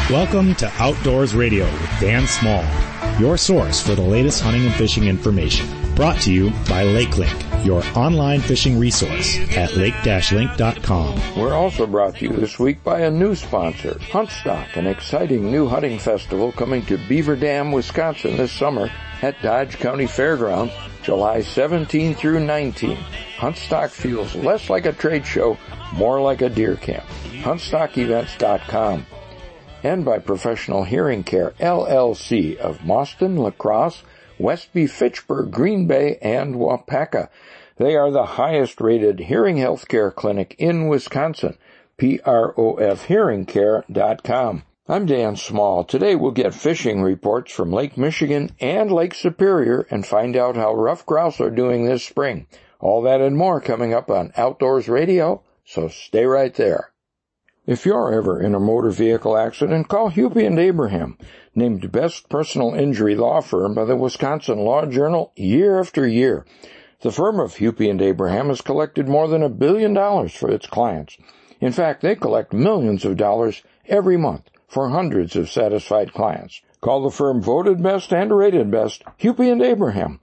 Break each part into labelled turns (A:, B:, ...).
A: Welcome to Outdoors Radio with Dan Small, your source for the latest hunting and fishing information. Brought to you by LakeLink, your online fishing resource at lake-link.com.
B: We're also brought to you this week by a new sponsor, Huntstock, an exciting new hunting festival coming to Beaver Dam, Wisconsin this summer at Dodge County Fairgrounds, July 17 through 19. Huntstock feels less like a trade show, more like a deer camp. HuntstockEvents.com. And by Professional Hearing Care, LLC of Mauston, La Crosse, Westby, Fitchburg, Green Bay, and Wapaka. They are the highest-rated hearing health care clinic in Wisconsin. PROFHearingCare.com. I'm Dan Small. Today we'll get fishing reports from Lake Michigan and Lake Superior and find out how ruffed grouse are doing this spring. All that and more coming up on Outdoors Radio, so stay right there. If you're ever in a motor vehicle accident, call Hupy and Abraham, named Best Personal Injury Law Firm by the Wisconsin Law Journal year after year. The firm of Hupy and Abraham has collected more than $1 billion for its clients. In fact, they collect millions of dollars every month for hundreds of satisfied clients. Call the firm voted best and rated best, Hupy and Abraham,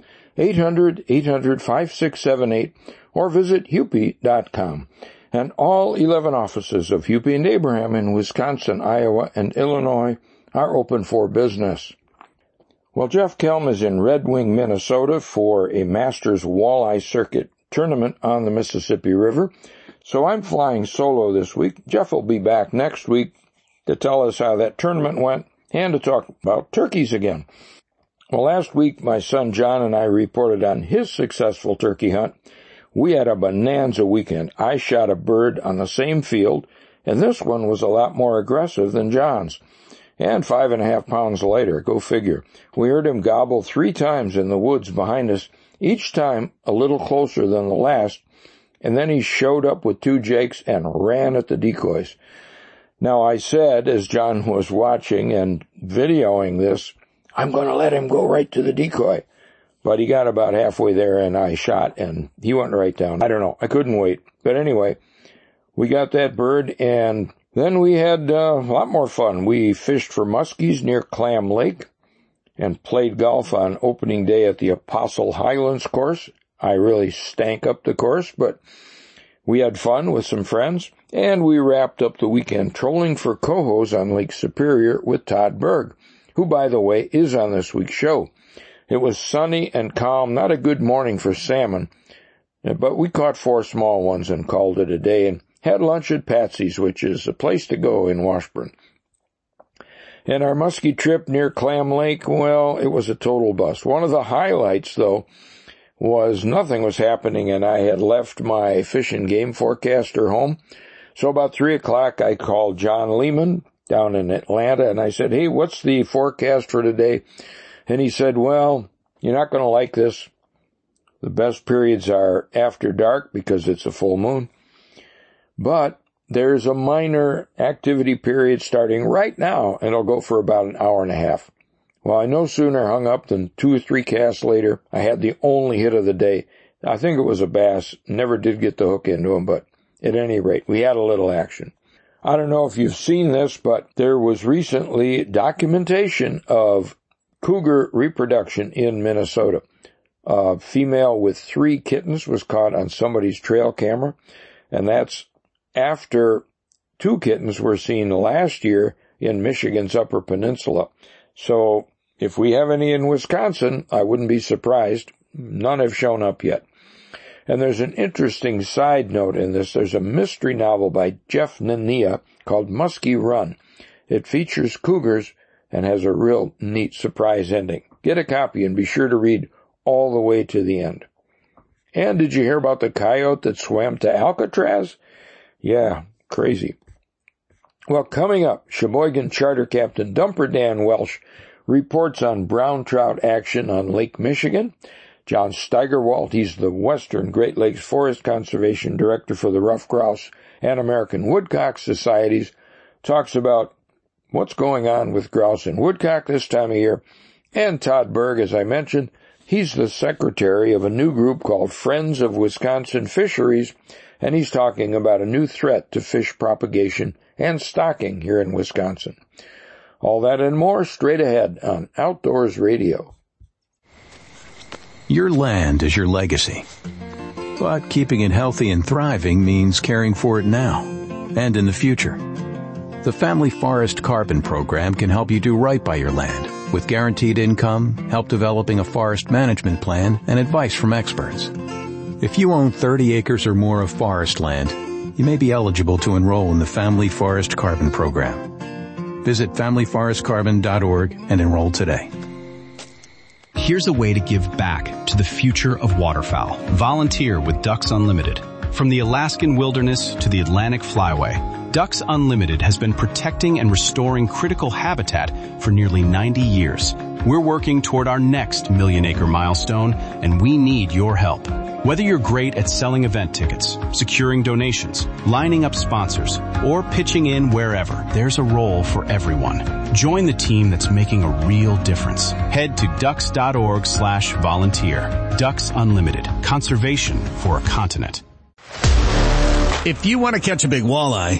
B: 800-800-5678, or visit hupy.com. And all 11 offices of Hupy and Abraham in Wisconsin, Iowa, and Illinois are open for business. Well, Jeff Kelm is in Red Wing, Minnesota for a Masters Walleye Circuit tournament on the Mississippi River. So I'm flying solo this week. Jeff will be back next week to tell us how that tournament went and to talk about turkeys again. Well, last week my son John and I reported on his successful turkey hunt. We had a bonanza weekend. I shot a bird on the same field, and this one was a lot more aggressive than John's. And 5.5 pounds later, go figure, we heard him gobble 3 times in the woods behind us, each time a little closer than the last, and then he showed up with 2 jakes and ran at the decoys. Now I said, as John was watching and videoing this, I'm going to let him go right to the decoy. But he got about halfway there and I shot and he went right down. I don't know. I couldn't wait. But anyway, we got that bird and then we had a lot more fun. We fished for muskies near Clam Lake and played golf on opening day at the Apostle Highlands course. I really stank up the course, but we had fun with some friends and we wrapped up the weekend trolling for cohos on Lake Superior with Todd Berg, who, by the way, is on this week's show. It was sunny and calm, not a good morning for salmon, but we caught 4 small ones and called it a day and had lunch at Patsy's, which is a place to go in Washburn. And our muskie trip near Clam Lake, well, it was a total bust. One of the highlights, though, was nothing was happening and I had left my fish and game forecaster home. So about 3 o'clock, I called John Lehman down in Atlanta and I said, hey, what's the forecast for today? And he said, well, you're not going to like this. The best periods are after dark because it's a full moon. But there's a minor activity period starting right now, and it'll go for about an hour and a half. Well, I no sooner hung up than 2 or 3 casts later, I had the only hit of the day. I think it was a bass. Never did get the hook into him, but at any rate, we had a little action. I don't know if you've seen this, but there was recently documentation of cougar reproduction in Minnesota. A female with 3 kittens was caught on somebody's trail camera, and that's after 2 kittens were seen last year in Michigan's Upper Peninsula. So if we have any in Wisconsin, I wouldn't be surprised. None have shown up yet. And there's an interesting side note in this. There's a mystery novel by Jeff Nania called Muskie Run. It features cougars and has a real neat surprise ending. Get a copy and be sure to read all the way to the end. And did you hear about the coyote that swam to Alcatraz? Yeah, crazy. Well, coming up, Sheboygan Charter Captain Dumper Dan Welsh reports on brown trout action on Lake Michigan. John Steigerwalt, he's the Western Great Lakes Forest Conservation Director for the Ruffed Grouse and American Woodcock Societies, talks about what's going on with grouse and woodcock this time of year. And Todd Berg, as I mentioned, he's the secretary of a new group called Friends of Wisconsin Fisheries, and he's talking about a new threat to fish propagation and stocking here in Wisconsin. All that and more straight ahead on Outdoors Radio.
C: Your land is your legacy. But keeping it healthy and thriving means caring for it now and in the future. The Family Forest Carbon Program can help you do right by your land with guaranteed income, help developing a forest management plan, and advice from experts. If you own 30 acres or more of forest land, you may be eligible to enroll in the Family Forest Carbon Program. Visit familyforestcarbon.org and enroll today.
D: Here's a way to give back to the future of waterfowl. Volunteer with Ducks Unlimited. From the Alaskan wilderness to the Atlantic flyway, Ducks Unlimited has been protecting and restoring critical habitat for nearly 90 years. We're working toward our next million-acre milestone, and we need your help. Whether you're great at selling event tickets, securing donations, lining up sponsors, or pitching in wherever, there's a role for everyone. Join the team that's making a real difference. Head to ducks.org/volunteer. Ducks Unlimited. Conservation for a continent.
E: If you want to catch a big walleye,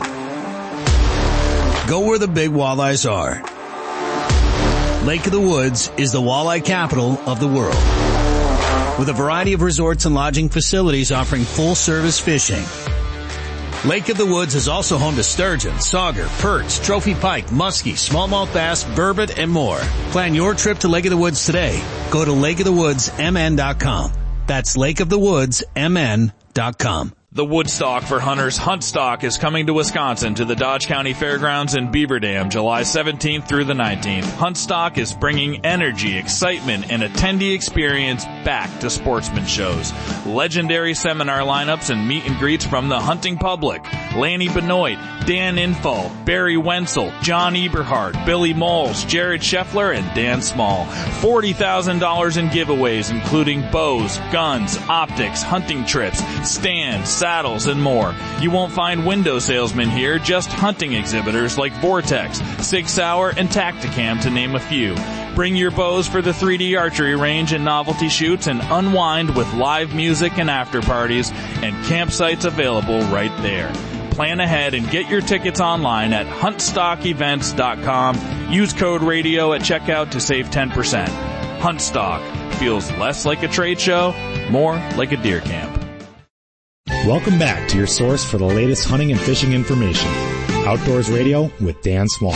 E: go where the big walleyes are. Lake of the Woods is the walleye capital of the world, with a variety of resorts and lodging facilities offering full-service fishing. Lake of the Woods is also home to sturgeon, sauger, perch, trophy pike, muskie, smallmouth bass, burbot, and more. Plan your trip to Lake of the Woods today. Go to lakeofthewoodsmn.com. That's lakeofthewoodsmn.com.
F: The Woodstock for Hunters Huntstock is coming to Wisconsin to the Dodge County Fairgrounds in Beaver Dam, July 17th through the 19th. Huntstock is bringing energy, excitement, and attendee experience back to sportsman shows. Legendary seminar lineups and meet and greets from the hunting public. Lanny Benoit, Dan Info, Barry Wenzel, John Eberhard, Billy Moles, Jared Scheffler, and Dan Small. $40,000 in giveaways, including bows, guns, optics, hunting trips, stands, saddles, and more. You won't find window salesmen here, just hunting exhibitors like Vortex, Sig Sauer, and Tacticam, to name a few. Bring your bows for the 3D archery range and novelty shoots, and unwind with live music and after parties, and campsites available right there. Plan ahead and get your tickets online at huntstockevents.com. Use code radio at checkout to save 10%. Huntstock feels less like a trade show, more like a deer camp.
A: Welcome back to your source for the latest hunting and fishing information. Outdoors Radio with Dan Small.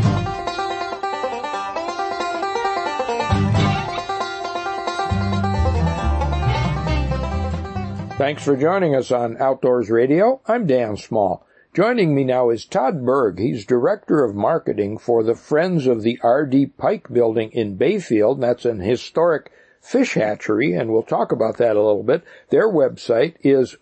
B: Thanks for joining us on Outdoors Radio. I'm Dan Small. Joining me now is Todd Berg. He's Director of Marketing for the Friends of the R.D. Pike Building in Bayfield. That's an historic fish hatchery, and we'll talk about that a little bit. Their website is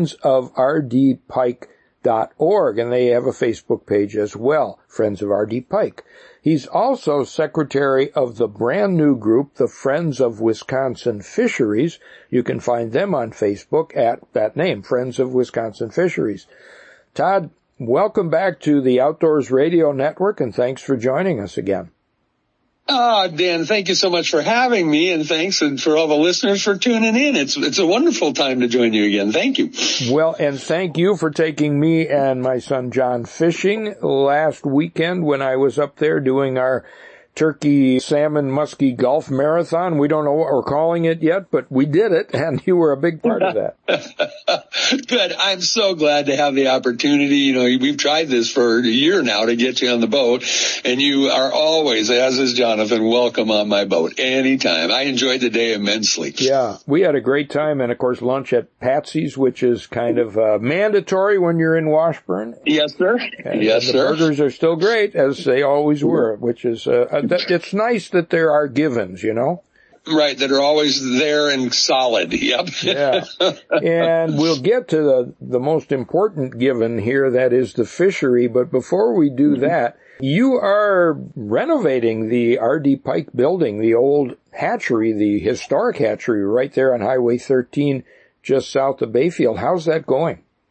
B: friendsofrdpike.org, and they have a Facebook page as well, Friends of R.D. Pike. He's also secretary of the brand new group, the Friends of Wisconsin Fisheries. You can find them on Facebook at that name, Friends of Wisconsin Fisheries. Todd, welcome back to the Outdoors Radio Network, and thanks for joining us again.
G: Dan, thank you so much for having me, and thanks and for all the listeners for tuning in. It's a wonderful time to join you again. Thank you.
B: Well, and thank you for taking me and my son John fishing last weekend when I was up there doing our Turkey Salmon Muskie Gulf Marathon. We don't know what we're calling it yet, but we did it, and you were a big part of that.
G: Good. I'm so glad to have the opportunity. You know, we've tried this for a year now to get you on the boat, and you are always, as is Jonathan, welcome on my boat anytime. I enjoyed the day immensely.
B: Yeah, we had a great time, and of course lunch at Patsy's, which is kind of mandatory when you're in Washburn.
G: Yes, sir.
B: And the burgers are still great, as they always were, which is it's nice that there are givens, you know?
G: Right, that are always there and solid. Yep.
B: Yeah. And we'll get to the most important given here, that is the fishery. But before we do that, you are renovating the R.D. Pike building, the old hatchery, the historic hatchery right there on Highway 13, just south of Bayfield. How's that going?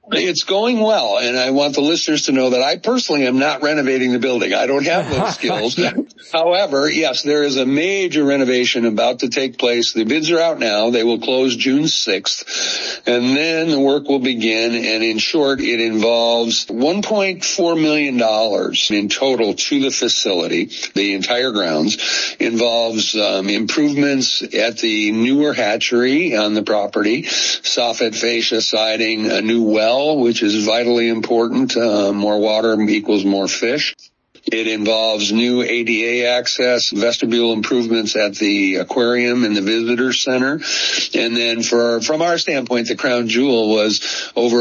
G: It's going well, and I want the listeners to know that I personally am not renovating the building. I don't have those skills. However, yes, there is a major renovation about to take place. The bids are out now. They will close June 6th, and then the work will begin. And in short, it involves $1.4 million in total to the facility. The entire grounds involves improvements at the newer hatchery on the property, soffit fascia siding, a new well, which is vitally important. More water equals more fish. It involves new ADA access, vestibule improvements at the aquarium and the visitor center. And then from our standpoint, the crown jewel was over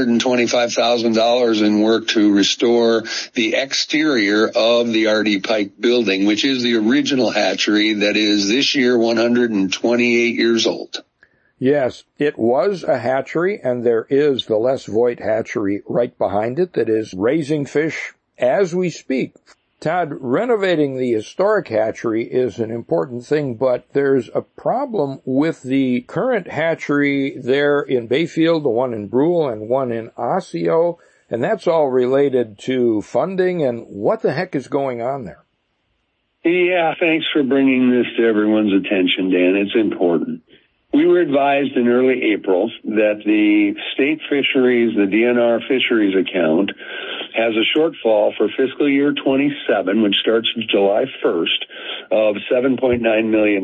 G: $825,000 in work to restore the exterior of the R.D. Pike building, which is the original hatchery that is this year 128 years old.
B: Yes, it was a hatchery, and there is the Les Voigt hatchery right behind it that is raising fish as we speak. Todd, renovating the historic hatchery is an important thing, but there's a problem with the current hatchery there in Bayfield, the one in Brule and one in Osseo, and that's all related to funding. And what the heck is going on there?
H: Yeah, thanks for bringing this to everyone's attention, Dan. It's important. We were advised in early April that the state fisheries, the DNR fisheries account, has a shortfall for fiscal year 27, which starts July 1st, of $7.9 million.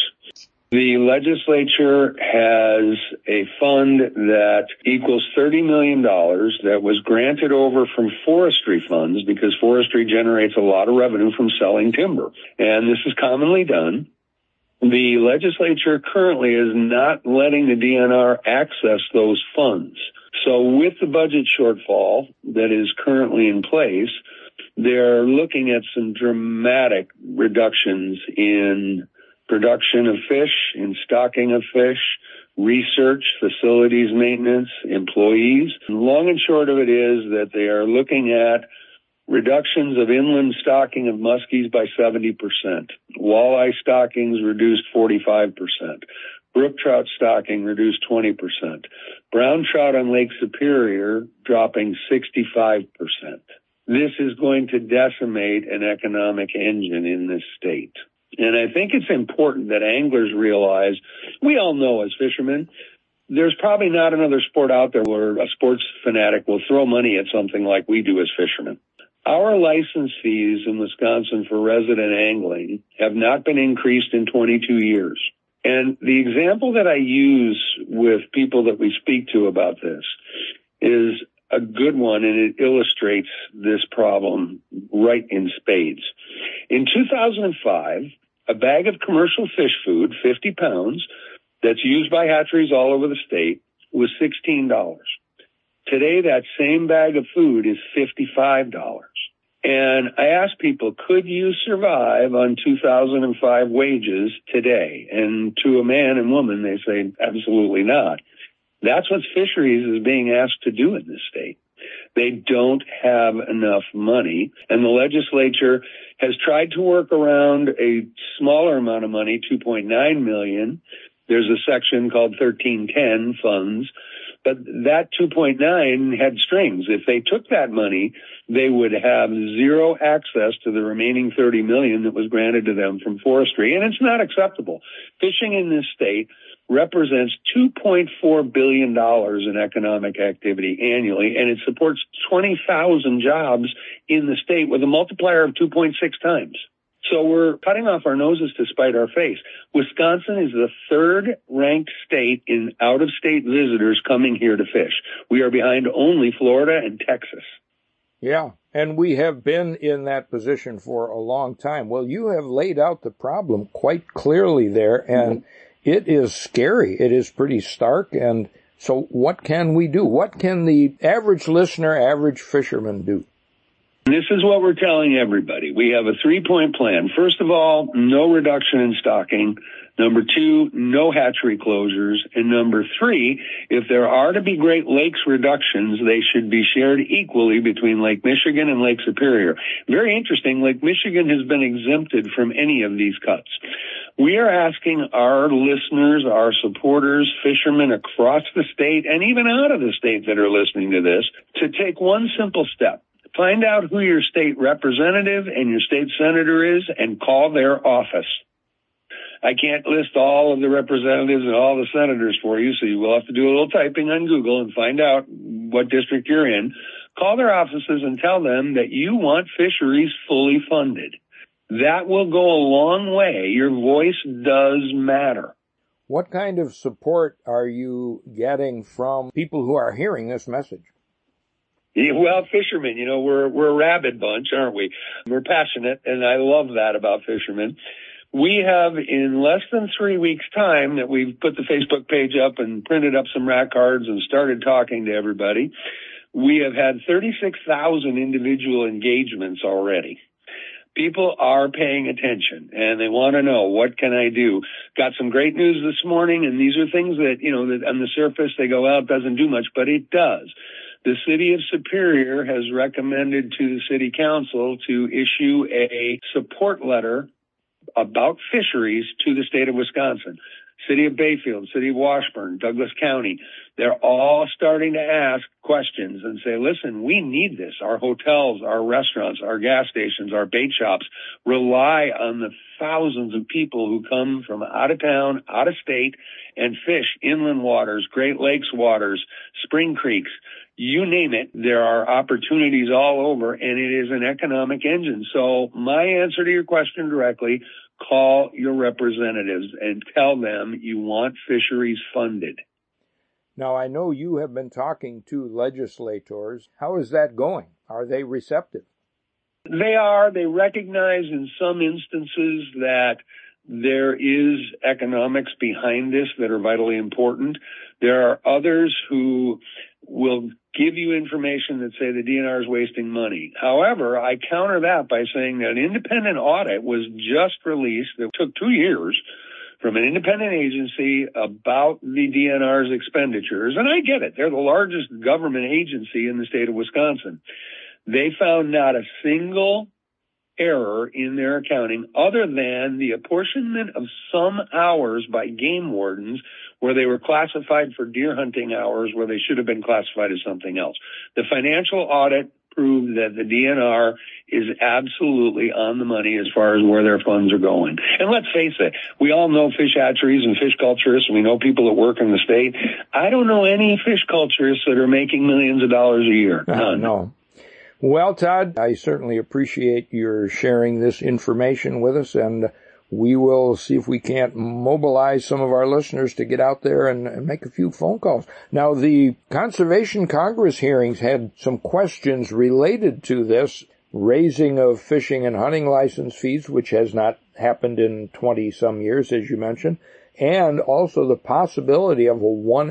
H: The legislature has a fund that equals $30 million that was granted over from forestry funds, because forestry generates a lot of revenue from selling timber. And this is commonly done. The legislature currently is not letting the DNR access those funds. So with the budget shortfall that is currently in place, they're looking at some dramatic reductions in production of fish, in stocking of fish, research, facilities maintenance, employees. Long and short of it is that they are looking at reductions of inland stocking of muskies by 70%. Walleye stockings reduced 45%. Brook trout stocking reduced 20%. Brown trout on Lake Superior dropping 65%. This is going to decimate an economic engine in this state. And I think it's important that anglers realize, we all know as fishermen, there's probably not another sport out there where a sports fanatic will throw money at something like we do as fishermen. Our license fees in Wisconsin for resident angling have not been increased in 22 years. And the example that I use with people that we speak to about this is a good one, and it illustrates this problem right in spades. In 2005, a bag of commercial fish food, 50 pounds, that's used by hatcheries all over the state, was $16. Today, that same bag of food is $55. And I asked people, could you survive on 2005 wages today? And to a man and woman, they say, absolutely not. That's what fisheries is being asked to do in this state. They don't have enough money, and the legislature has tried to work around a smaller amount of money, $2.9 million. There's a section called 1310 funds, but that 2.9 had strings. If they took that money, they would have zero access to the remaining $30 million that was granted to them from forestry, and it's not acceptable. Fishing in this state represents $2.4 billion in economic activity annually, and it supports 20,000 jobs in the state with a multiplier of 2.6 times. So we're cutting off our noses to spite our face. Wisconsin is the third-ranked state in out-of-state visitors coming here to fish. We are behind only Florida and Texas.
B: Yeah, and we have been in that position for a long time. Well, you have laid out the problem quite clearly there, and it is scary. It is pretty stark. And so what can we do? What can the average listener, average fisherman do?
H: This is what we're telling everybody. We have a 3-point plan. First of all, no reduction in stocking. Number 2, no hatchery closures. And number 3, if there are to be Great Lakes reductions, they should be shared equally between Lake Michigan and Lake Superior. Very interesting, Lake Michigan has been exempted from any of these cuts. We are asking our listeners, our supporters, fishermen across the state and even out of the state that are listening to this to take one simple step. Find out who your state representative and your state senator is and call their office. I can't list all of the representatives and all the senators for you, so you will have to do a little typing on Google and find out what district you're in. Call their offices and tell them that you want fisheries fully funded. That will go a long way. Your voice does matter.
B: What kind of support are you getting from people who are hearing this message?
H: Yeah, well, fishermen, we're a rabid bunch, aren't we? We're passionate, and I love that about fishermen. We have, in less than 3 weeks' time that we've put the Facebook page up and printed up some rack cards and started talking to everybody, we have had 36,000 individual engagements already. People are paying attention, and they want to know, what can I do? Got some great news this morning, and these are things that, that on the surface they go, well, it doesn't do much, but it does. The City of Superior has recommended to the City Council to issue a support letter about fisheries to the state of Wisconsin. City of Bayfield, City of Washburn, Douglas County, they're all starting to ask questions and say, listen, we need this. Our hotels, our restaurants, our gas stations, our bait shops rely on the thousands of people who come from out of town, out of state, and fish inland waters, Great Lakes waters, spring creeks. You name it, there are opportunities all over, and it is an economic engine. So my answer to your question directly, call your representatives and tell them you want fisheries funded.
B: Now, I know you have been talking to legislators. How is that going? Are they receptive?
H: They are. They recognize in some instances that there is economics behind this that are vitally important. There are others who will give you information that say the DNR is wasting money. However, I counter that by saying that an independent audit was just released. It took 2 years from an independent agency about the DNR's expenditures. And I get it. They're the largest government agency in the state of Wisconsin. They found not a single error in their accounting other than the apportionment of some hours by game wardens where they were classified for deer hunting hours where they should have been classified as something else. The financial audit proved that the DNR is absolutely on the money as far as where their funds are going. And let's face it, we all know fish hatcheries and fish culturists, and we know people that work in the state. I don't know any fish culturists that are making millions of dollars a year. None.
B: No. Well, Todd, I certainly appreciate your sharing this information with us, and we will see if we can't mobilize some of our listeners to get out there and make a few phone calls. Now, the Conservation Congress hearings had some questions related to this raising of fishing and hunting license fees, which has not happened in 20-some years, as you mentioned, and also the possibility of a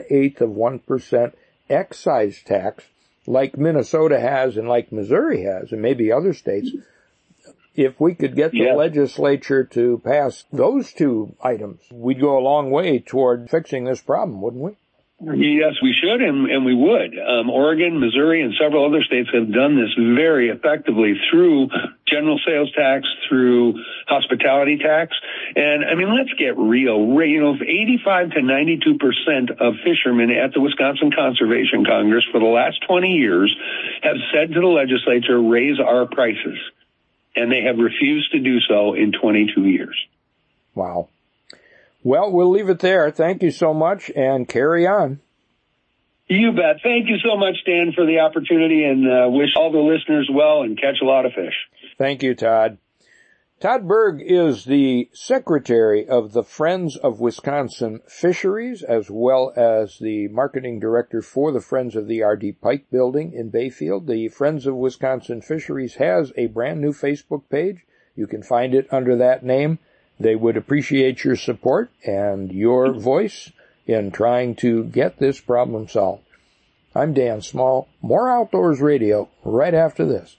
B: 1/8% excise tax like Minnesota has and like Missouri has and maybe other states. If we could get the legislature to pass those two items, we'd go a long way toward fixing this problem, wouldn't we?
H: Yes, we should, and we would. Oregon, Missouri, and several other states have done this very effectively through general sales tax, through hospitality tax. And, I mean, let's get real. 85 to 92% of fishermen at the Wisconsin Conservation Congress for the last 20 years have said to the legislature, raise our prices. And they have refused to do so in 22 years.
B: Wow. Well, we'll leave it there. Thank you so much, and carry on.
H: You bet. Thank you so much, Dan, for the opportunity, and wish all the listeners well and catch a lot of fish.
B: Thank you, Todd. Todd Berg is the secretary of the Friends of Wisconsin Fisheries, as well as the marketing director for the Friends of the R.D. Pike Building in Bayfield. The Friends of Wisconsin Fisheries has a brand new Facebook page. You can find it under that name. They would appreciate your support and your voice in trying to get this problem solved. I'm Dan Small. More Outdoors Radio right after this.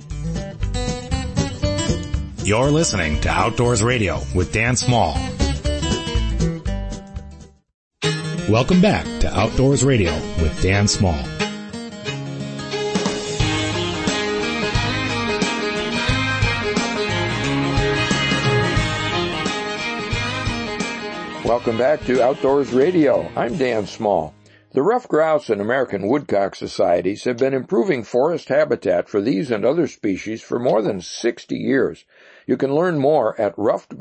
A: You're listening to Outdoors Radio with Dan Small. Welcome back to Outdoors Radio with Dan Small.
B: welcome back to Outdoors Radio. I'm Dan Small. The ruffed grouse and American woodcock societies have been improving forest habitat for these and other species for more than 60 years. You can learn more at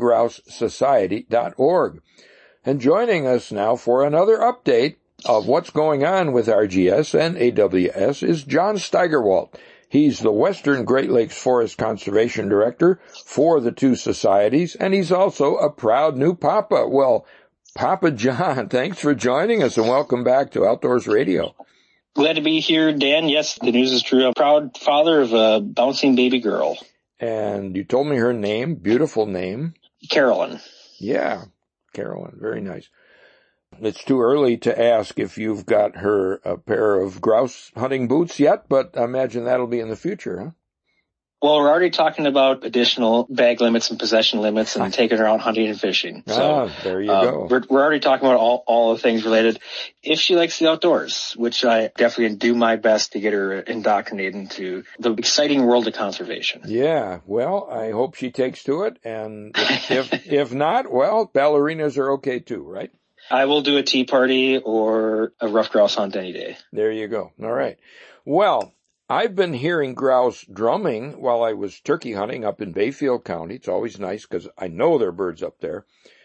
B: ruffedgrousesociety.org. And joining us now for another update of what's going on with RGS and AWS is John Steigerwalt. He's the Western Great Lakes Forest Conservation Director for the two societies, and he's also a proud new papa. Well, Papa John, thanks for joining us, and welcome back to Outdoors Radio.
I: Glad to be here, Dan. Yes, the news is true. I'm a proud father of a bouncing baby girl.
B: And you told me her name, beautiful name.
I: Carolyn.
B: Yeah, Carolyn, very nice. It's too early to ask if you've got her a pair of grouse hunting boots yet, but I imagine that'll be in the future, huh?
I: Well, we're already talking about additional bag limits and possession limits and taking her out hunting and fishing. So,
B: there you go.
I: We're already talking about all the things related. If she likes the outdoors, which I definitely do my best to get her indoctrinated into the exciting world of conservation.
B: Yeah, well, I hope she takes to it, and if not, well, ballerinas are okay too, right?
I: I will do a tea party or a ruffed grouse hunt any day.
B: There you go. All right. Well, I've been hearing grouse drumming while I was turkey hunting up in Bayfield County. It's always nice because I know there are birds up there.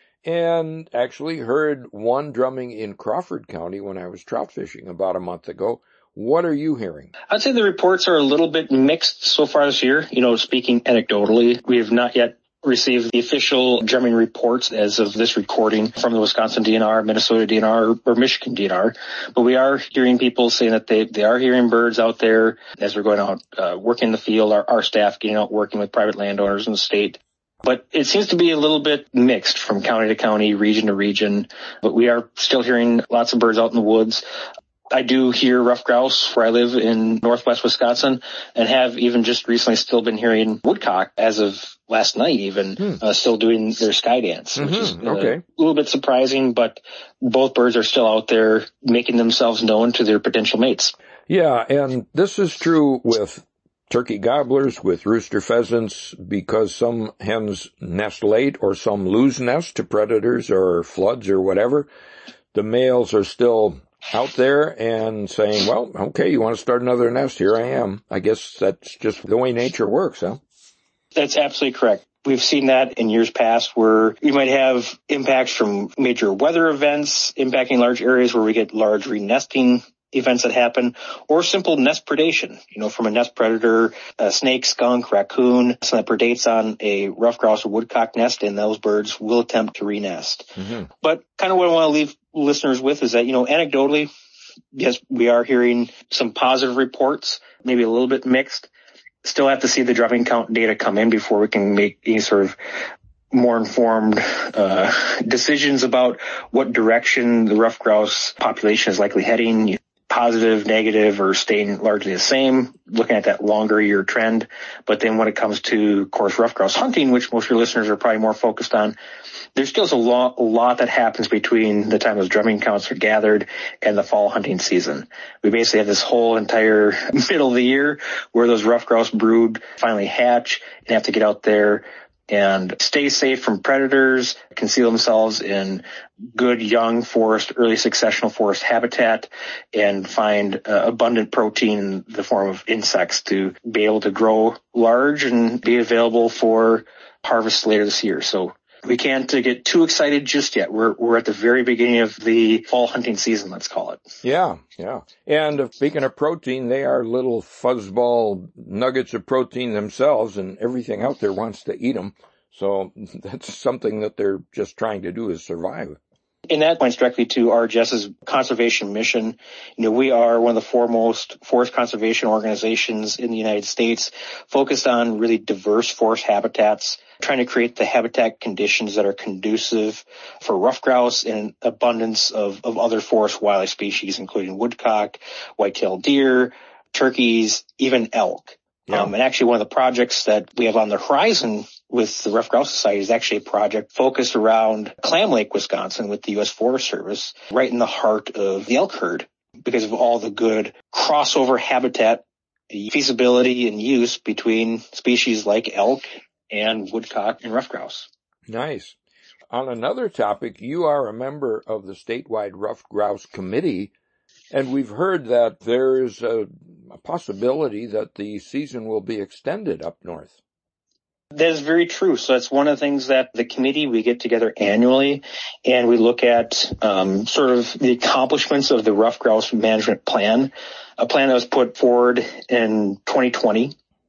B: And actually heard one drumming in Crawford County when I was trout fishing about a month ago. What are you hearing?
I: I'd say the reports are a little bit mixed so far this year. Speaking anecdotally, we have not yet received the official drumming reports as of this recording from the Wisconsin DNR, Minnesota DNR, or Michigan DNR. But we are hearing people saying that they are hearing birds out there as we're going out working the field, our staff getting out working with private landowners in the state. But it seems to be a little bit mixed from county to county, region to region. But we are still hearing lots of birds out in the woods. I do hear ruffed grouse where I live in northwest Wisconsin, and have even just recently still been hearing woodcock as of last night even, still doing their sky dance, which is a little bit surprising, but both birds are still out there making themselves known to their potential mates.
B: Yeah, and this is true with turkey gobblers, with rooster pheasants, because some hens nest late or some lose nest to predators or floods or whatever. The males are still out there and saying, well, okay, you want to start another nest? Here I am. I guess that's just the way nature works, huh?
I: That's absolutely correct. We've seen that in years past where we might have impacts from major weather events impacting large areas where we get large renesting events that happen, or simple nest predation, from a nest predator, a snake, skunk, raccoon, something that predates on a ruffed grouse or woodcock nest, and those birds will attempt to renest. But kind of what I want to leave listeners with is that, anecdotally, yes, we are hearing some positive reports, maybe a little bit mixed. Still have to see the drumming count data come in before we can make any sort of more informed decisions about what direction the ruffed grouse population is likely heading. Positive, negative, or staying largely the same, looking at that longer year trend. But then when it comes to, of course, ruffed grouse hunting, which most of your listeners are probably more focused on, there still is a lot that happens between the time those drumming counts are gathered and the fall hunting season. We basically have this whole entire middle of the year where those ruffed grouse brood finally hatch and have to get out there and stay safe from predators, conceal themselves in good young forest, early successional forest habitat, and find abundant protein in the form of insects to be able to grow large and be available for harvest later this year. So we can't get too excited just yet. We're at the very beginning of the fall hunting season, let's call it.
B: Yeah. And speaking of protein, they are little fuzzball nuggets of protein themselves, and everything out there wants to eat them. So that's something that they're just trying to do is survive.
I: And that points directly to RGS's conservation mission. We are one of the foremost forest conservation organizations in the United States, focused on really diverse forest habitats, trying to create the habitat conditions that are conducive for ruffed grouse and abundance of other forest wildlife species, including woodcock, white-tailed deer, turkeys, even elk. Yeah. And actually one of the projects that we have on the horizon with the Ruffed Grouse Society is actually a project focused around Clam Lake, Wisconsin with the U.S. Forest Service, right in the heart of the elk herd, because of all the good crossover habitat, feasibility, and use between species like elk and woodcock and ruffed grouse.
B: Nice. On another topic, you are a member of the statewide Ruffed Grouse Committee, and we've heard that there is a possibility that the season will be extended up north.
I: That is very true. So that's one of the things that the committee, we get together annually and we look at sort of the accomplishments of the Ruffed Grouse Management Plan, a plan that was put forward in 2020.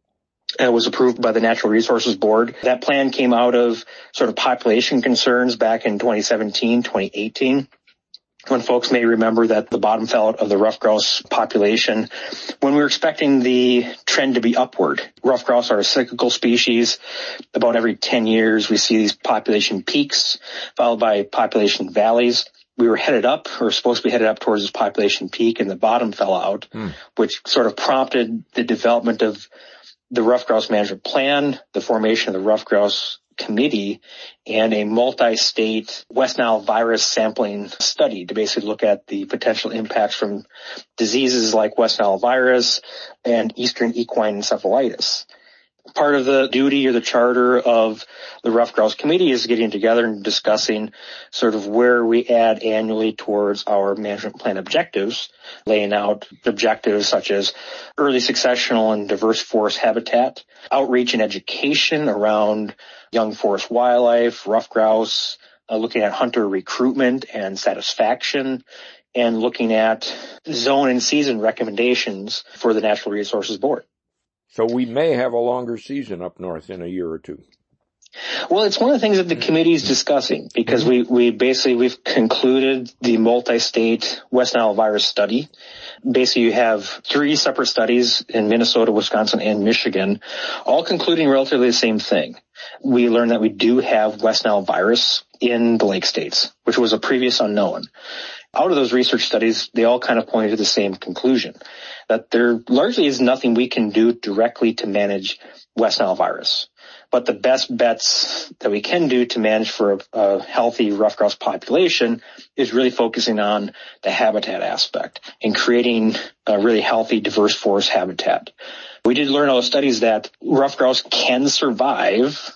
I: It was approved by the Natural Resources Board. That plan came out of sort of population concerns back in 2017, 2018. When folks may remember that the bottom fell out of the ruffed grouse population when we were expecting the trend to be upward. Ruffed grouse are a cyclical species. About every 10 years, we see these population peaks followed by population valleys. We were headed up, or supposed to be headed up towards this population peak, and the bottom fell out, which sort of prompted the development of the Ruffed Grouse Management Plan, the formation of the Ruffed Grouse Committee, and a multi-state West Nile virus sampling study to basically look at the potential impacts from diseases like West Nile virus and Eastern equine encephalitis. Part of the duty or the charter of the Ruffed Grouse Committee is getting together and discussing sort of where we add annually towards our management plan objectives, laying out objectives such as early successional and diverse forest habitat, outreach and education around young forest wildlife, ruffed grouse, looking at hunter recruitment and satisfaction, and looking at zone and season recommendations for the Natural Resources Board.
B: So we may have a longer season up north in a year or two.
I: Well, it's one of the things that the committee is discussing because we've concluded the multi-state West Nile virus study. Basically, you have 3 separate studies in Minnesota, Wisconsin, and Michigan, all concluding relatively the same thing. We learned that we do have West Nile virus in the Lake States, which was a previous unknown. Out of those research studies, they all kind of pointed to the same conclusion, that there largely is nothing we can do directly to manage West Nile virus. But the best bets that we can do to manage for a healthy ruffed grouse population is really focusing on the habitat aspect and creating a really healthy, diverse forest habitat. We did learn out of studies that ruffed grouse can survive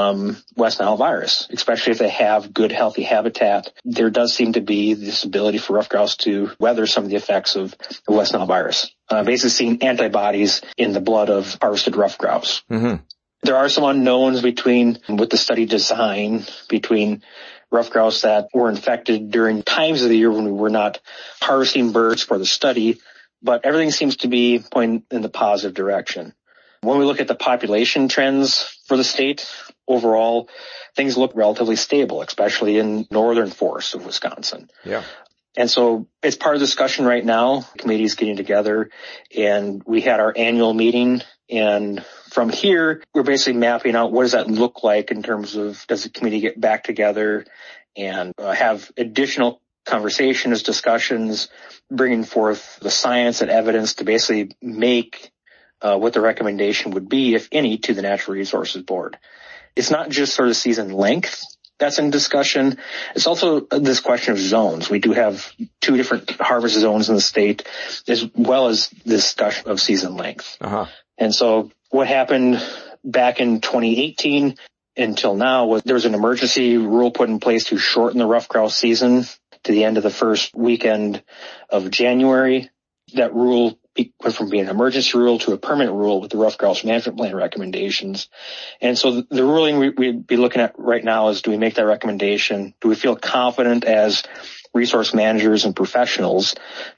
I: West Nile virus, especially if they have good, healthy habitat. There does seem to be this ability for ruffed grouse to weather some of the effects of the West Nile virus. Basically seeing antibodies in the blood of harvested ruffed grouse. Mm-hmm. There are some unknowns with the study design between ruffed grouse that were infected during times of the year when we were not harvesting birds for the study, but everything seems to be pointing in the positive direction. When we look at the population trends for the state, overall, things look relatively stable, especially in northern forests of Wisconsin. Yeah. And so it's part of the discussion right now. The committee is getting together, and we had our annual meeting. And from here, we're basically mapping out what does that look like in terms of does the committee get back together and have additional conversations, discussions, bringing forth the science and evidence to basically make what the recommendation would be, if any, to the Natural Resources Board. It's not just sort of season length that's in discussion. It's also this question of zones. We do have 2 different harvest zones in the state, as well as this discussion of season length. Uh-huh. And so what happened back in 2018 until now was there was an emergency rule put in place to shorten the ruffed grouse season to the end of the first weekend of January. That rule went from being an emergency rule to a permanent rule with the Ruffed Grouse Management Plan recommendations. And so the ruling we'd be looking at right now is, do we make that recommendation? Do we feel confident as resource managers and professionals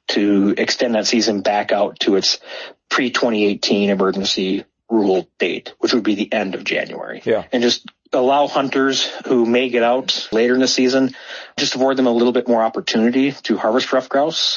I: to extend that season back out to its pre-2018 emergency rule date, which would be the end of January? Yeah. And just allow hunters who may get out later in the season, just afford them a little bit more opportunity to harvest ruffed grouse.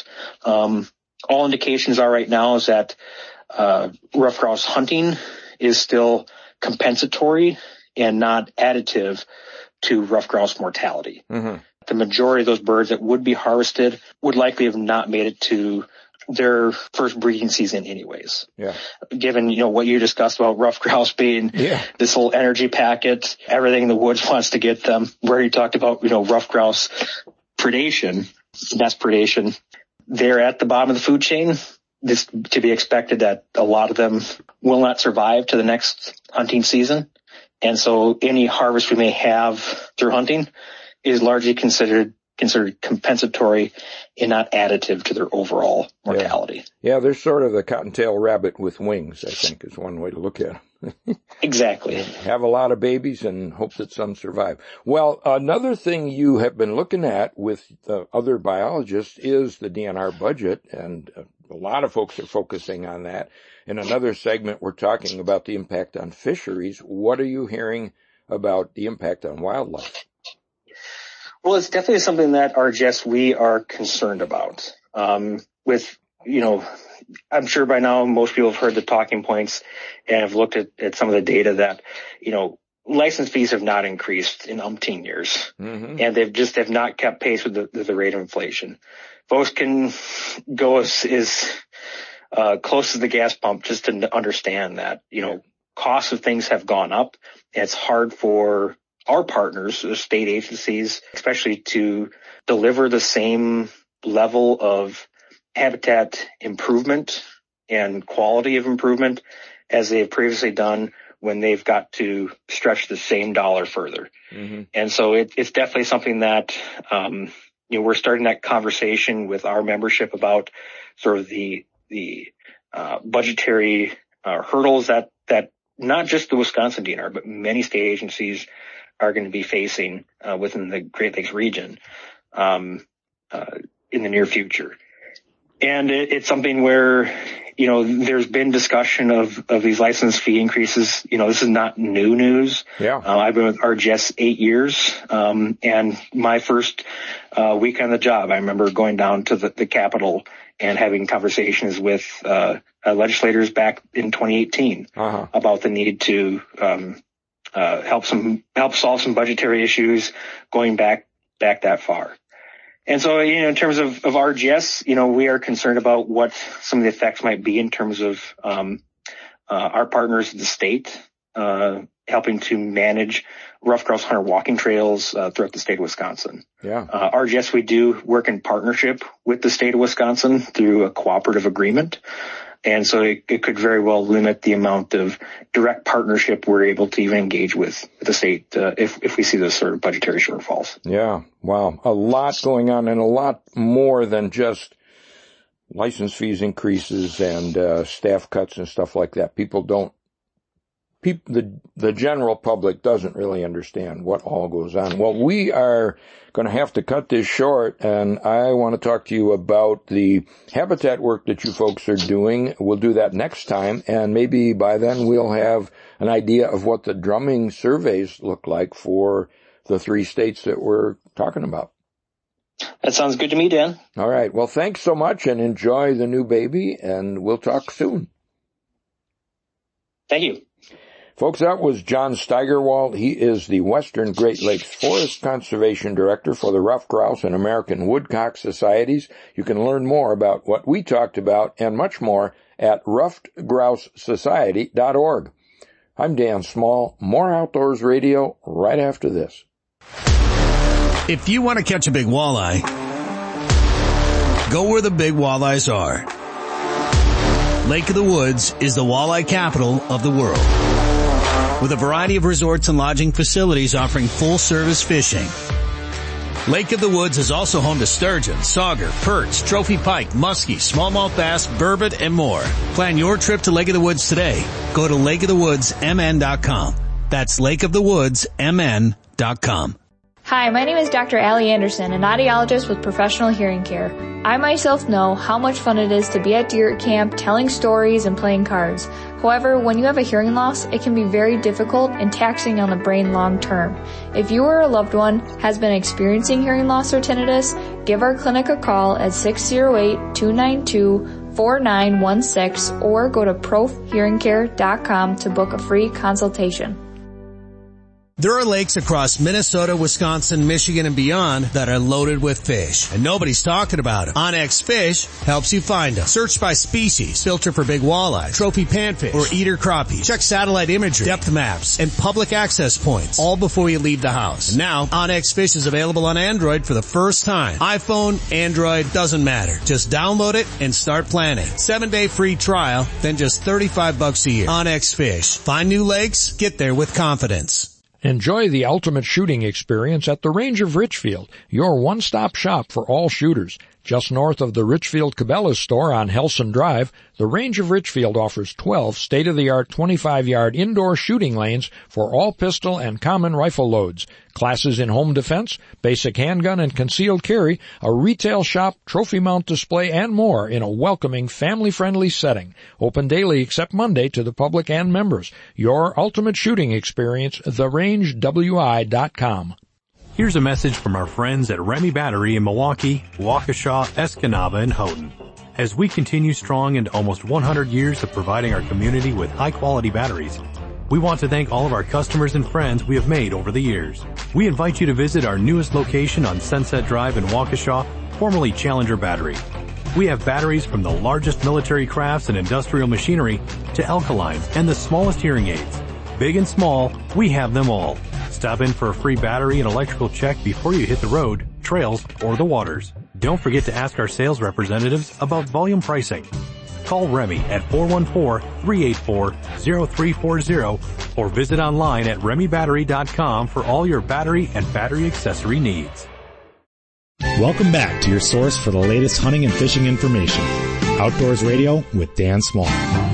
I: All indications are right now is that ruffed grouse hunting is still compensatory and not additive to ruffed grouse mortality. Mm-hmm. The majority of those birds that would be harvested would likely have not made it to their first breeding season anyways. Yeah. Given, what you discussed about ruffed grouse being this whole energy packet, everything in the woods wants to get them, where you talked about, ruffed grouse predation, nest predation. They're at the bottom of the food chain. It's to be expected that a lot of them will not survive to the next hunting season. And so any harvest we may have through hunting is largely considered compensatory and not additive to their overall mortality.
B: Yeah, they're sort of the cottontail rabbit with wings, I think, is one way to look at it.
I: Exactly.
B: Have a lot of babies and hope that some survive. Well, another thing you have been looking at with other biologists is the DNR budget, and a lot of folks are focusing on that. In another segment, we're talking about the impact on fisheries. What are you hearing about the impact on wildlife?
I: Well, it's definitely something that we are concerned about. I'm sure by now most people have heard the talking points and have looked at some of the data that, license fees have not increased in umpteen years. Mm-hmm. And have not kept pace with the rate of inflation. Folks can go as close to the gas pump just to understand that, costs of things have gone up. And it's hard for our partners, the state agencies, especially to deliver the same level of habitat improvement and quality of improvement as they have previously done when they've got to stretch the same dollar further. Mm-hmm. And so it's definitely something that, we're starting that conversation with our membership about sort of the budgetary hurdles that not just the Wisconsin DNR, but many state agencies are going to be facing within the Great Lakes region in the near future. And it's something where, there's been discussion of these license fee increases. This is not new news. Yeah. I've been with RGS 8 years. And my first week on the job, I remember going down to the Capitol and having conversations with legislators back in 2018 about the need to help solve some budgetary issues going back that far. And so, in terms of RGS, we are concerned about what some of the effects might be in terms of our partners in the state helping to manage rough grouse hunter walking trails throughout the state of Wisconsin. Yeah. RGS, we do work in partnership with the state of Wisconsin through a cooperative agreement. And so it could very well limit the amount of direct partnership we're able to even engage with the state if we see those sort of budgetary shortfalls.
B: Yeah, wow. A lot going on, and a lot more than just license fees increases and staff cuts and stuff like that. The general public doesn't really understand what all goes on. Well, we are going to have to cut this short, and I want to talk to you about the habitat work that you folks are doing. We'll do that next time, and maybe by then we'll have an idea of what the drumming surveys look like for the 3 states that we're talking about.
I: That sounds good to me, Dan.
B: All right. Well, thanks so much, and enjoy the new baby, and we'll talk soon.
I: Thank you.
B: Folks, that was John Steigerwald. He is the Western Great Lakes Forest Conservation Director for the Ruffed Grouse and American Woodcock Societies. You can learn more about what we talked about and much more at ruffedgrousesociety.org. I'm Dan Small. More Outdoors Radio right after this.
E: If you want to catch a big walleye, go where the big walleyes are. Lake of the Woods is the walleye capital of the world, with a variety of resorts and lodging facilities offering full-service fishing. Lake of the Woods is also home to sturgeon, sauger, perch, trophy pike, muskie, smallmouth bass, burbot, and more. Plan your trip to Lake of the Woods today. Go to lakeofthewoodsmn.com. That's lakeofthewoodsmn.com.
J: Hi, my name is Dr. Allie Anderson, an audiologist with Professional Hearing Care. I myself know how much fun it is to be at deer camp, telling stories and playing cards. However, when you have a hearing loss, it can be very difficult and taxing on the brain long term. If you or a loved one has been experiencing hearing loss or tinnitus, give our clinic a call at 608-292-4916 or go to prohearingcare.com to book a free consultation.
E: There are lakes across Minnesota, Wisconsin, Michigan, and beyond that are loaded with fish, and nobody's talking about them. OnX Fish helps you find them. Search by species, filter for big walleye, trophy panfish, or eater crappie. Check satellite imagery, depth maps, and public access points, all before you leave the house. And now, OnX Fish is available on Android for the first time. iPhone, Android, doesn't matter. Just download it and start planning. 7-day free trial, then just $35 a year. OnX Fish. Find new lakes, get there with confidence.
B: Enjoy the ultimate shooting experience at the Range of Richfield, your one-stop shop for all shooters. Just north of the Richfield Cabela's store on Helson Drive, the Range of Richfield offers 12 state-of-the-art 25-yard indoor shooting lanes for all pistol and common rifle loads, classes in home defense, basic handgun and concealed carry, a retail shop, trophy mount display, and more in a welcoming, family-friendly setting. Open daily except Monday to the public and members. Your ultimate shooting experience, therangewi.com.
K: Here's a message from our friends at Remy Battery in Milwaukee, Waukesha, Escanaba, and Houghton. As we continue strong into almost 100 years of providing our community with high-quality batteries, we want to thank all of our customers and friends we have made over the years. We invite you to visit our newest location on Sunset Drive in Waukesha, formerly Challenger Battery. We have batteries from the largest military crafts and industrial machinery to alkaline and the smallest hearing aids. Big and small, we have them all. Stop in for a free battery and electrical check before you hit the road, trails, or the waters. Don't forget to ask our sales representatives about volume pricing. Call Remy at 414-384-0340 or visit online at remybattery.com for all your battery and battery accessory needs.
A: Welcome back to your source for the latest hunting and fishing information. Outdoors Radio with Dan Small.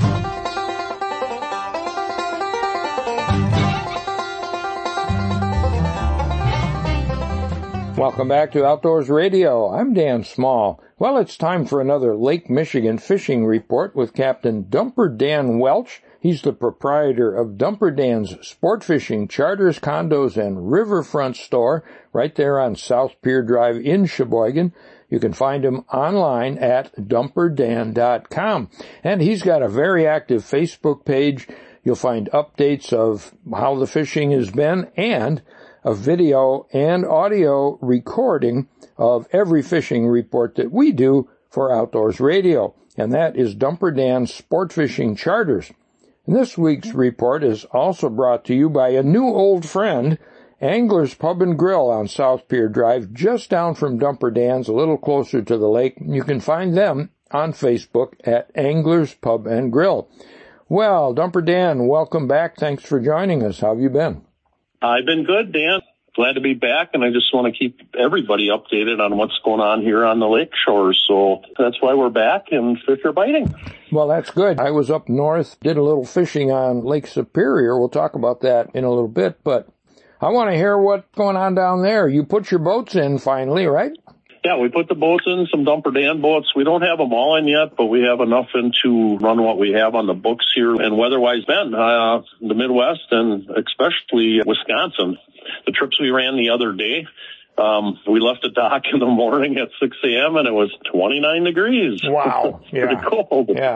B: Welcome back to Outdoors Radio. I'm Dan Small. Well, it's time for another Lake Michigan fishing report with Captain Dumper Dan Welch. He's the proprietor of Dumper Dan's Sport Fishing Charters, Condos, and Riverfront store right there on South Pier Drive in Sheboygan. You can find him online at dumperdan.com. And he's got a very active Facebook page. You'll find updates of how the fishing has been and a video and audio recording of every fishing report that we do for Outdoors Radio, and that is Dumper Dan's Sport Fishing Charters. And this week's report is also brought to you by a new old friend, Anglers Pub and Grill on South Pier Drive, just down from Dumper Dan's, a little closer to the lake. You can find them on Facebook at Anglers Pub and Grill. Well, Dumper Dan, welcome back. Thanks for joining us. How have you been?
L: I've been good, Dan. Glad to be back, and I just want to keep everybody updated on what's going on here on the lake shores. So that's why we're back, and fish are biting.
B: Well, that's good. I was up north, did a little fishing on Lake Superior. We'll talk about that in a little bit, but I want to hear what's going on down there. You put your boats in finally, right?
L: Yeah, we put the boats in, some Dumper Dan boats. We don't have them all in yet, but we have enough in to run what we have on the books here. And weather-wise, Ben, the Midwest and especially Wisconsin, the trips we ran the other day, we left the dock in the morning at 6 a.m. and it was 29 degrees.
B: Wow. Yeah.
L: Pretty cold.
B: Yeah.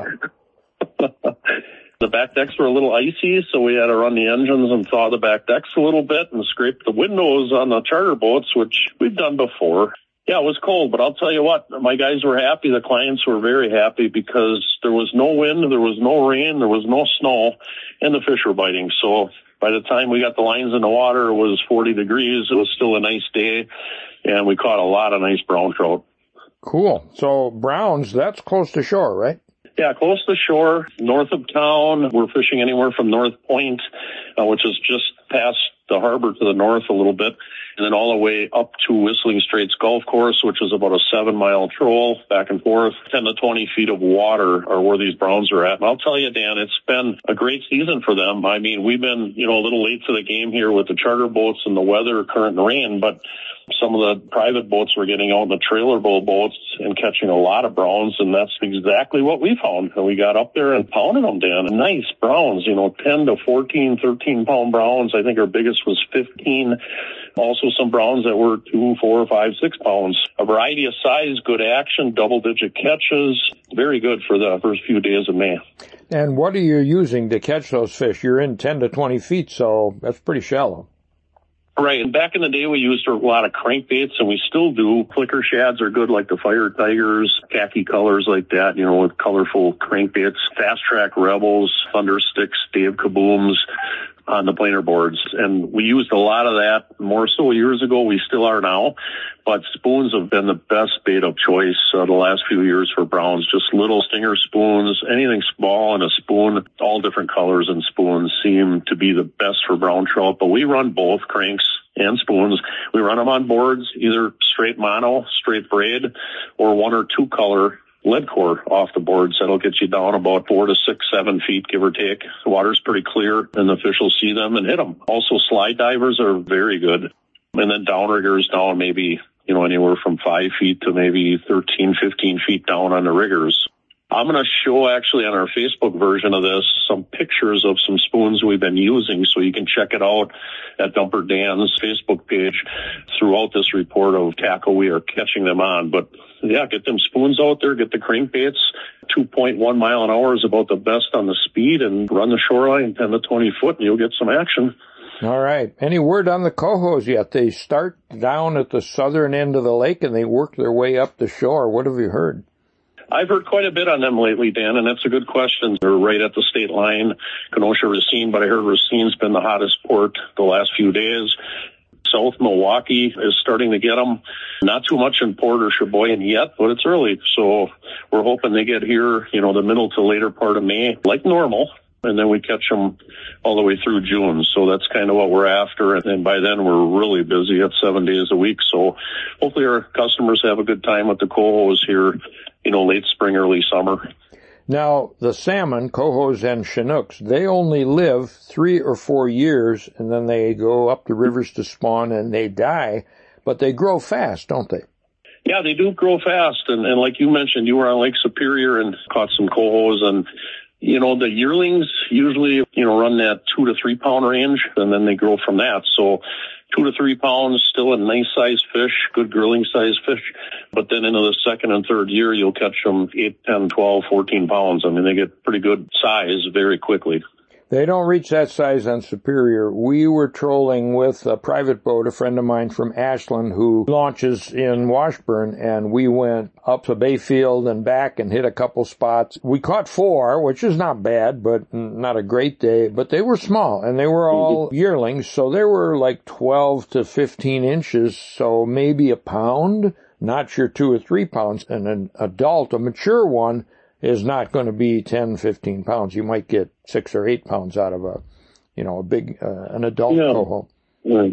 L: The back decks were a little icy, so we had to run the engines and thaw the back decks a little bit and scrape the windows on the charter boats, which we've done before. Yeah, it was cold, but I'll tell you what, my guys were happy. The clients were very happy because there was no wind, there was no rain, there was no snow, and the fish were biting. So by the time we got the lines in the water, it was 40 degrees. It was still a nice day, and we caught a lot of nice brown trout.
B: Cool. So Browns, that's close to shore, right?
L: Yeah, close to shore, north of town. We're fishing anywhere from North Point, which is just past the harbor to the north a little bit, and then all the way up to Whistling Straits Golf Course, which is about a 7-mile troll back and forth. 10 to 20 feet of water are where these browns are at. And I'll tell you, Dan, it's been a great season for them. I mean, we've been, a little late to the game here with the charter boats and the weather, current and rain, but some of the private boats were getting out in the trailer boat boats and catching a lot of browns, and that's exactly what we found. And we got up there and pounded them, Dan. Nice browns, 10 to 14, 13-pound browns. I think our biggest was 15. Also some browns that were 2, 4, 5, 6 pounds. A variety of size, good action, double-digit catches. Very good for the first few days of May.
B: And what are you using to catch those fish? You're in 10 to 20 feet, so that's pretty shallow.
L: Right. And back in the day, we used a lot of crankbaits, and we still do. Flicker shads are good, like the Fire Tigers, khaki colors like that, with colorful crankbaits. Fast Track Rebels, Thunder Sticks, Dave Kabooms on the planer boards. And we used a lot of that more so years ago. We still are now. But spoons have been the best bait of choice the last few years for browns. Just little stinger spoons, anything small in a spoon, all different colors and spoons seem to be the best for brown trout. But we run both cranks and spoons. We run them on boards, either straight mono, straight braid, or 1 or 2 color lead core off the boards. That'll get you down about 4 to 6, 7 feet, give or take. The water's pretty clear, and the fish will see them and hit them. Also, slide divers are very good. And then downriggers down maybe, anywhere from 5 feet to maybe 13, 15 feet down on the riggers. I'm going to show actually on our Facebook version of this some pictures of some spoons we've been using, so you can check it out at Dumper Dan's Facebook page throughout this report of tackle we are catching them on. But yeah, get them spoons out there, get the crankbaits. 2.1 mile an hour is about the best on the speed, and run the shoreline 10 to 20 foot and you'll get some action.
B: All right. Any word on the cohos yet? They start down at the southern end of the lake and they work their way up the shore. What have you heard?
L: I've heard quite a bit on them lately, Dan, and that's a good question. They're right at the state line, Kenosha, Racine, but I heard Racine's been the hottest port the last few days. South Milwaukee is starting to get them. Not too much in Port or Sheboygan yet, but it's early. So we're hoping they get here, the middle to later part of May, like normal. And then we catch them all the way through June. So that's kind of what we're after. And then by then we're really busy at 7 days a week. So hopefully our customers have a good time with the cohos here, late spring, early summer.
B: Now, the salmon, cohos and Chinooks, they only live 3 or 4 years, and then they go up the rivers to spawn and they die. But they grow fast, don't they?
L: Yeah, they do grow fast. And like you mentioned, you were on Lake Superior and caught some cohos, and the yearlings usually, run that 2 to 3 pound range, and then they grow from that. So 2 to 3 pounds, still a nice size fish, good grilling size fish. But then into the second and third year, you'll catch them 8, 10, 12, 14 pounds. I mean, they get pretty good size very quickly.
B: They don't reach that size on Superior. We were trolling with a private boat, a friend of mine from Ashland who launches in Washburn, and we went up to Bayfield and back and hit a couple spots. We caught 4, which is not bad, but not a great day, but they were small, and they were all yearlings, so they were like 12 to 15 inches, so maybe a pound, not your 2 or 3 pounds. And an adult, a mature one, is not going to be 10, 15 pounds. You might get 6 or 8 pounds out of a big, an adult coho.
L: Right.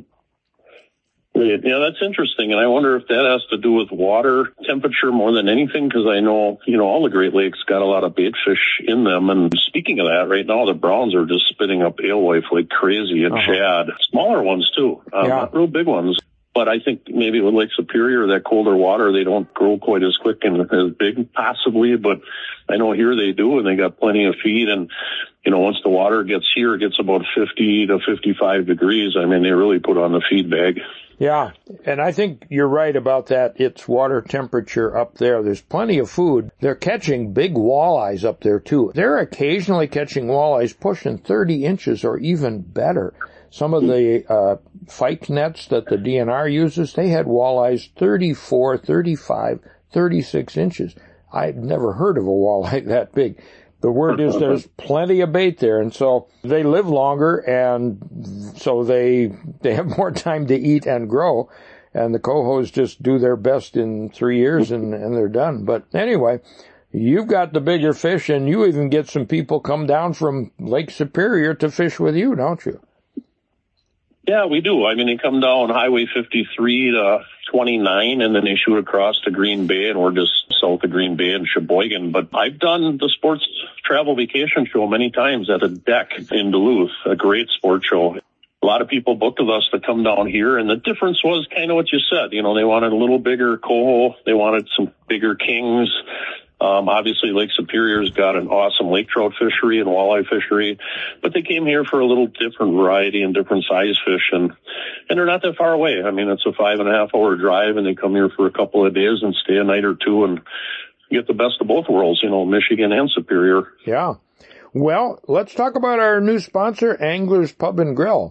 L: Yeah, that's interesting. And I wonder if that has to do with water temperature more than anything, because I know, all the Great Lakes got a lot of bait fish in them. And speaking of that, right now the browns are just spitting up alewife like crazy and shad. Smaller ones too, not real big ones. But I think maybe with Lake Superior, that colder water, they don't grow quite as quick and as big, possibly. But I know here they do, and they got plenty of feed. And, once the water gets here, it gets about 50 to 55 degrees. I mean, they really put on the feed bag.
B: Yeah, and I think you're right about that. It's water temperature up there. There's plenty of food. They're catching big walleyes up there, too. They're occasionally catching walleyes pushing 30 inches or even better. Some of the Fike nets that the DNR uses, they had walleyes 34, 35, 36 inches. I'd never heard of a walleye that big. The word is there's plenty of bait there, and so they live longer, and so they have more time to eat and grow, and the cohos just do their best in 3 years, and they're done. But anyway, you've got the bigger fish, and you even get some people come down from Lake Superior to fish with you, don't you?
L: Yeah, we do. I mean, they come down Highway 53 to 29, and then they shoot across to Green Bay, and we're just south of Green Bay and Sheboygan. But I've done the sports travel vacation show many times at a deck in Duluth, a great sports show. A lot of people booked with us to come down here, and the difference was kind of what you said. They wanted a little bigger coho. They wanted some bigger kings. Obviously, Lake Superior's got an awesome lake trout fishery and walleye fishery, but they came here for a little different variety and different size fish, and they're not that far away. I mean, it's a 5.5 hour drive, and they come here for a couple of days and stay a night or two and get the best of both worlds, Michigan and Superior.
B: Yeah. Well, let's talk about our new sponsor, Anglers Pub and Grill.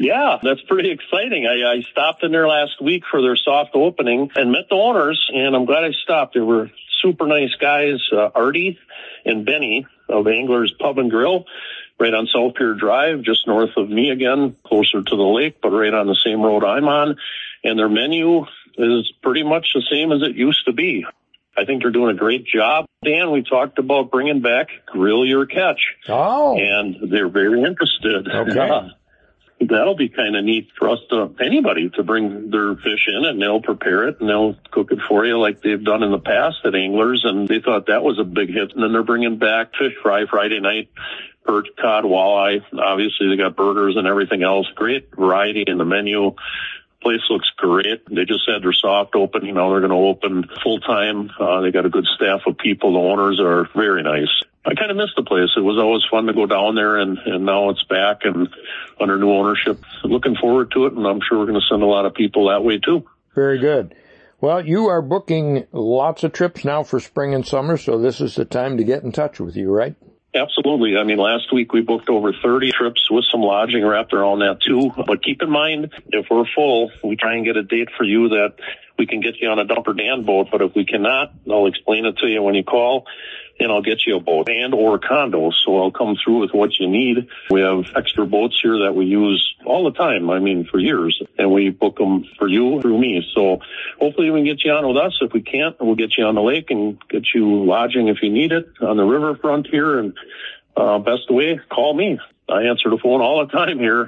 L: Yeah, that's pretty exciting. I stopped in there last week for their soft opening and met the owners, and I'm glad I stopped. They were super nice guys, Artie and Benny of Anglers Pub and Grill, right on South Pier Drive, just north of me again, closer to the lake, but right on the same road I'm on. And their menu is pretty much the same as it used to be. I think they're doing a great job. Dan, we talked about bringing back Grill Your Catch.
B: Oh.
L: And they're very interested.
B: Okay.
L: That'll be kind of neat for us anybody to bring their fish in, and they'll prepare it and they'll cook it for you like they've done in the past at Anglers, and they thought that was a big hit. And then they're bringing back fish fry Friday night, perch, cod, walleye. Obviously, they got burgers and everything else. Great variety in the menu. Place looks great. They just had their soft open. They're going to open full time. They got a good staff of people. The owners are very nice. I kind of missed the place. It was always fun to go down there, and now it's back and under new ownership. Looking forward to it, and I'm sure we're going to send a lot of people that way too.
B: Very good. Well, you are booking lots of trips now for spring and summer, so this is the time to get in touch with you, right?
L: Absolutely. I mean, last week we booked over 30 trips with some lodging wrapped around that too. But keep in mind, if we're full, we try and get a date for you that we can get you on a Dumper Dan boat. But if we cannot, I'll explain it to you when you call, and I'll get you a boat and or condos. So I'll come through with what you need. We have extra boats here that we use all the time. I mean, for years, and we book them for you through me. So hopefully we can get you on with us. If we can't, we'll get you on the lake and get you lodging if you need it on the riverfront here. And best way, call me. I answer the phone all the time here,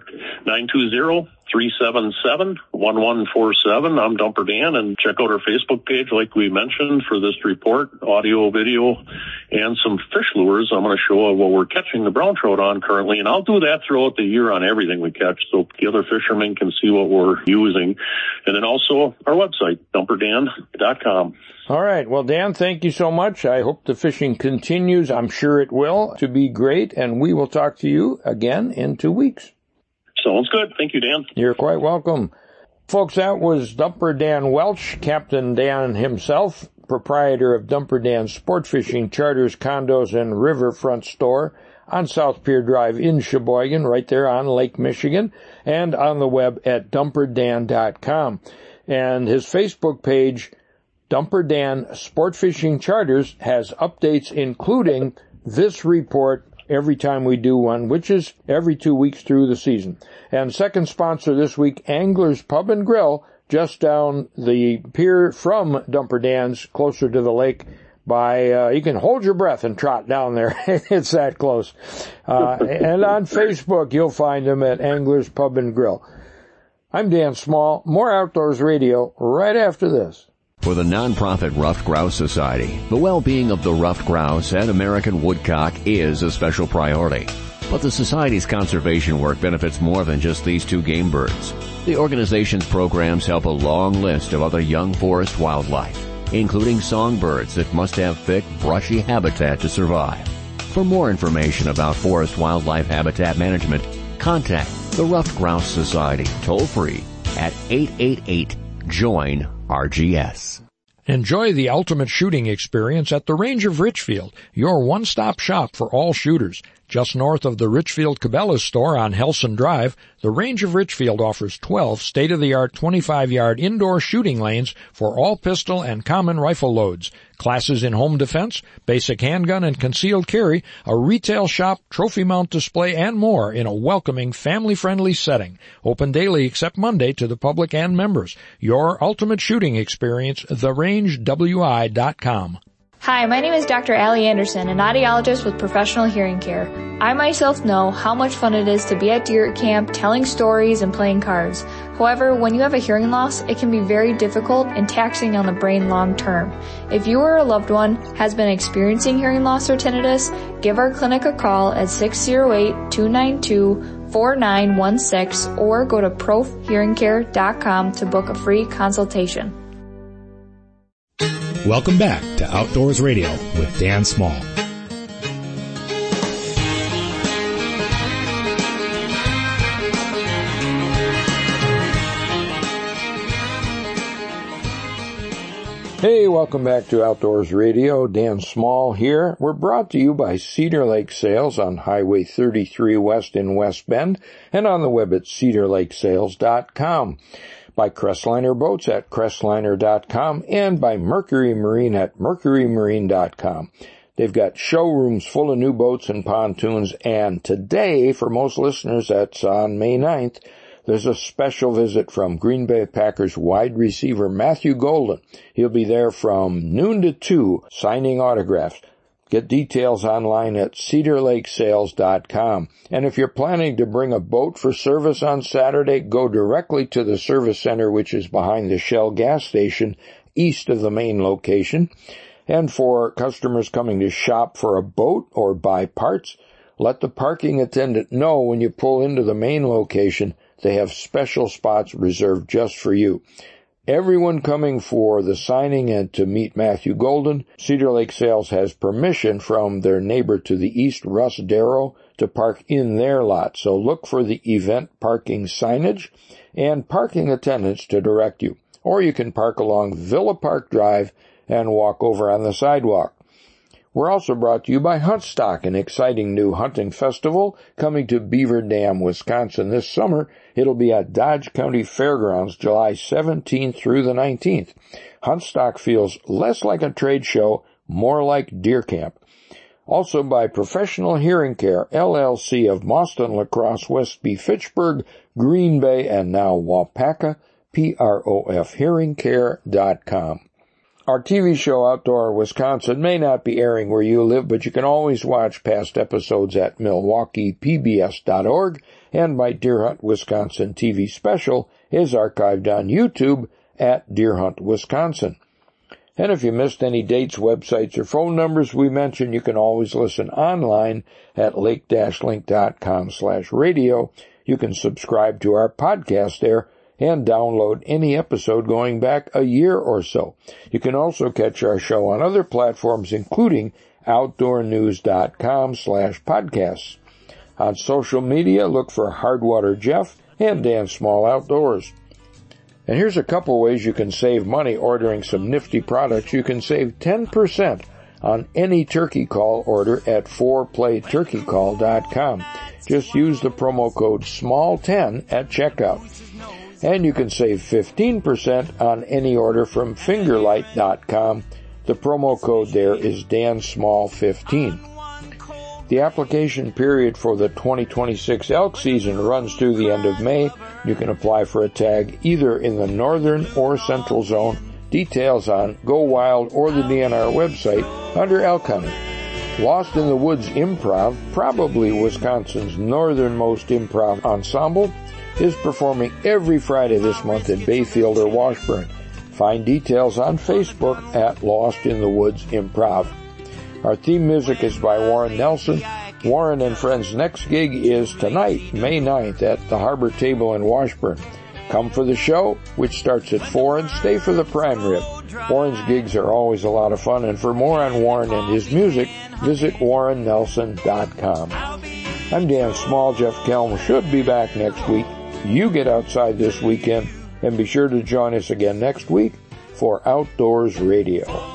L: 920-377-1147. I'm Dumper Dan, and check out our Facebook page like we mentioned for this report, audio, video, and some fish lures. I'm going to show what we're catching the brown trout on currently, and I'll do that throughout the year on everything we catch so the other fishermen can see what we're using. And then also our website, dumperdan.com.
B: All right. Well, Dan, thank you so much. I hope the fishing continues. I'm sure it will to be great, and we will talk to you again in 2 weeks.
L: Sounds good. Thank you, Dan.
B: You're quite welcome. Folks, that was Dumper Dan Welch, Captain Dan himself, proprietor of Dumper Dan Sport Fishing Charters, Condos, and Riverfront Store on South Pier Drive in Sheboygan, right there on Lake Michigan, and on the web at dumperdan.com. And his Facebook page, Dumper Dan Sport Fishing Charters, has updates including this report every time we do one, which is every 2 weeks through the season. And second sponsor this week, Anglers Pub and Grill, just down the pier from Dumper Dan's, closer to the lake by, you can hold your breath and trot down there. It's that close. And on Facebook, you'll find them at Anglers Pub and Grill. I'm Dan Small. More Outdoors Radio right after this.
M: For the nonprofit Ruffed Grouse Society, the well-being of the ruffed grouse and American woodcock is a special priority. But the Society's conservation work benefits more than just these two game birds. The organization's programs help a long list of other young forest wildlife, including songbirds that must have thick, brushy habitat to survive. For more information about forest wildlife habitat management, contact the Ruffed Grouse Society toll-free at 888-JOIN-RGS.
B: Enjoy the ultimate shooting experience at the Range of Richfield, your one-stop shop for all shooters. Just north of the Richfield Cabela's store on Helson Drive, the Range of Richfield offers 12 state-of-the-art 25-yard indoor shooting lanes for all pistol and common rifle loads, classes in home defense, basic handgun and concealed carry, a retail shop, trophy mount display, and more in a welcoming, family-friendly setting. Open daily except Monday to the public and members. Your ultimate shooting experience, therangewi.com.
J: Hi, my name is Dr. Allie Anderson, an audiologist with Professional Hearing Care. I myself know how much fun it is to be at deer camp, telling stories and playing cards. However, when you have a hearing loss, it can be very difficult and taxing on the brain long term. If you or a loved one has been experiencing hearing loss or tinnitus, give our clinic a call at 608-292-4916 or go to profhearingcare.com to book a free consultation.
A: Welcome back to Outdoors Radio with Dan Small.
B: Hey, welcome back to Outdoors Radio. Dan Small here. We're brought to you by Cedar Lake Sales on Highway 33 West in West Bend and on the web at cedarlakesales.com, by Crestliner Boats at crestliner.com, and by Mercury Marine at mercurymarine.com. They've got showrooms full of new boats and pontoons, and today, for most listeners, that's on May 9th, there's a special visit from Green Bay Packers wide receiver Matthew Golden. He'll be there from noon to 2 signing autographs. Get details online at cedarlakesales.com. And if you're planning to bring a boat for service on Saturday, go directly to the service center, which is behind the Shell gas station east of the main location. And for customers coming to shop for a boat or buy parts, let the parking attendant know when you pull into the main location. They have special spots reserved just for you. Everyone coming for the signing and to meet Matthew Golden, Cedar Lake Sales has permission from their neighbor to the east, Russ Darrow, to park in their lot. So look for the event parking signage and parking attendants to direct you. Or you can park along Villa Park Drive and walk over on the sidewalk. We're also brought to you by Huntstock, an exciting new hunting festival coming to Beaver Dam, Wisconsin this summer. It'll be at Dodge County Fairgrounds July 17th through the 19th. Huntstock feels less like a trade show, more like deer camp. Also by Professional Hearing Care, LLC of Boston, La Crosse, Westby, Fitchburg, Green Bay, and now Waupaca, profhearingcare.com. Our TV show Outdoor Wisconsin may not be airing where you live, but you can always watch past episodes at MilwaukeePBS.org, and my Deer Hunt Wisconsin TV special is archived on YouTube at Deer Hunt Wisconsin. And if you missed any dates, websites, or phone numbers we mentioned, you can always listen online at lake-link.com/radio. You can subscribe to our podcast there and download any episode going back a year or so. You can also catch our show on other platforms, including outdoornews.com/podcasts. On social media, look for Hardwater Jeff and Dan Small Outdoors. And here's a couple ways you can save money ordering some nifty products. You can save 10% on any turkey call order at 4playturkeycall.com. Just use the promo code SMALL10 at checkout. And you can save 15% on any order from fingerlight.com. The promo code there is DANSMALL15. The application period for the 2026 elk season runs through the end of May. You can apply for a tag either in the northern or central zone. Details on Go Wild or the DNR website under elk hunting. Lost in the Woods Improv, probably Wisconsin's northernmost improv ensemble, is performing every Friday this month in Bayfield or Washburn. Find details on Facebook at Lost in the Woods Improv. Our theme music is by Warren Nelson. Warren and Friends' next gig is tonight, May 9th, at the Harbor Table in Washburn. Come for the show, which starts at 4, and stay for the prime rib. Warren's gigs are always a lot of fun, and for more on Warren and his music, visit warrennelson.com. I'm Dan Small. Jeff Kelm should be back next week. You get outside this weekend, and be sure to join us again next week for Outdoors Radio.